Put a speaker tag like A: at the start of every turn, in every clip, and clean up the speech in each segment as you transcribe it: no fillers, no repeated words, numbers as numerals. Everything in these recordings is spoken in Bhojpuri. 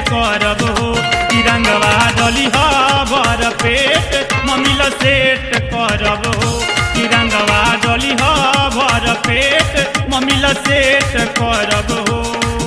A: करब हो तिरंगवा डली भर पेट मम्मीला सेट करब हो तिरंगवा डली भर पेट मम्मीला सेट करब हो।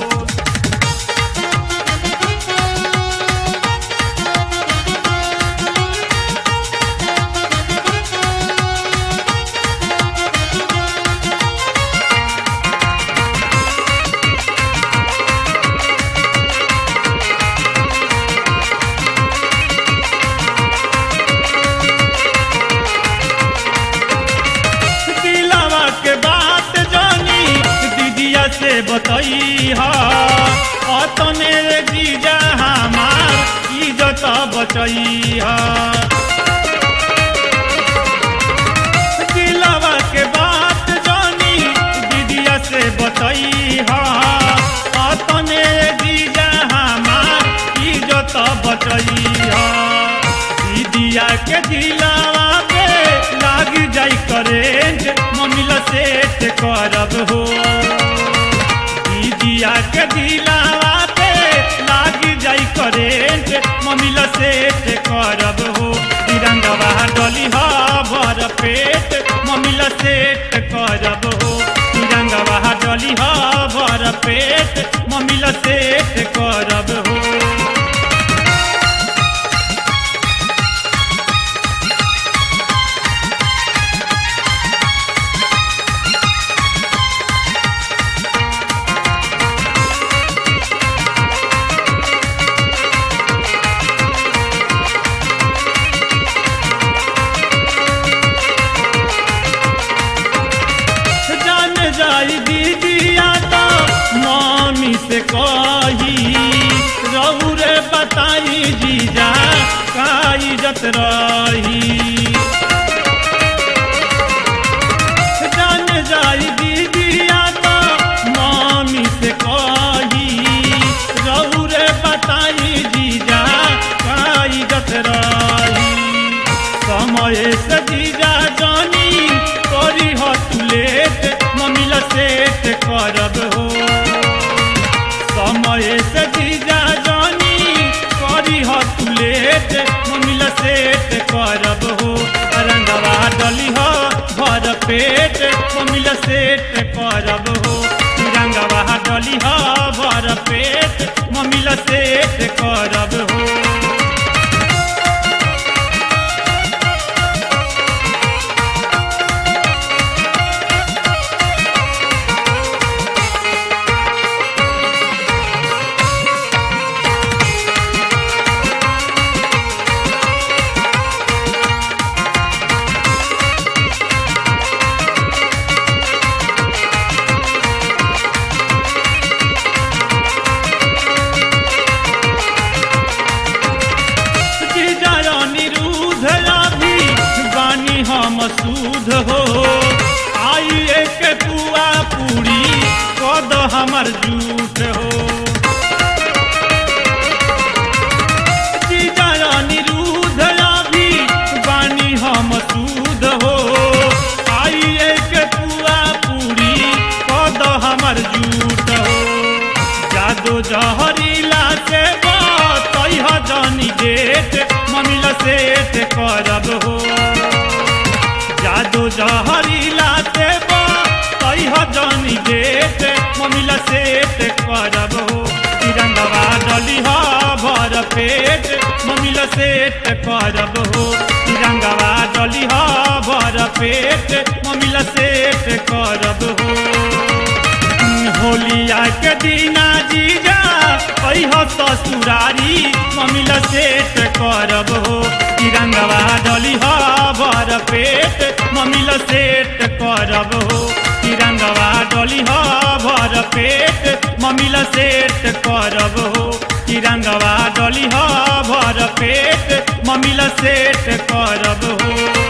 A: से बतई तने जीजा हमार इज्जत बचई दिलवा के बात जानी दीदिया से बतई तने जीजा हमार इज्जत बचई दीदिया के दिलवा पे लाग जाई करेंट मम्मीला सेट करब हो दीदिया के दिलवा पे लाग जाई करेंट मम्मीला सेट करब हो तिरंगवा डली भर पेट मम्मीला सेट करब हो तिरंगवा डली भर पेट मम्मीला सेट करब हो। जाई दीदिया तो मम्मी से कही रहू रे बताई जीजा का इज्जत रही जान जाई दीदिया तो मम्मी से कही रहू रे बताई जीजा का इज्जत रही समय से जीजा जानी करी हो तू लेट मम्मीला सेट करब हो समय से जीजा जानी करी हो तू लेट मम्मीला सेट करब हो रंगवा डली भर पेट मम्मीला सेट करब हो रंगवा डली भर पेट मम्मीला सेट करब हो। मसूद हो आई एक पुआ पूरी कद हमर झूठ हो जीजा निरूध अभी बानी हम सूद हो आई एक पुआ पूरी कद हमर झूठ हो जादो जहरीला से बतई जानी डेट मम्मीला सेट करब हो जादू जहरीला से बतई जानी डेट मम्मीला सेट करब हो तिरंगवा डली भर पेट मम्मीला सेट करब हो तिरंगवा डली भर पेट मम्मीला सेट करब हो होलिया के दिना जीजा ससुरारी मम्मीला सेट करब हो तिरंगवा डली भर पेट मम्मीला सेट करब हो तिरंगवा डली भर पेट मम्मीला सेट करब हो तिरंगवा डली भर पेट मम्मीला सेट करब हो।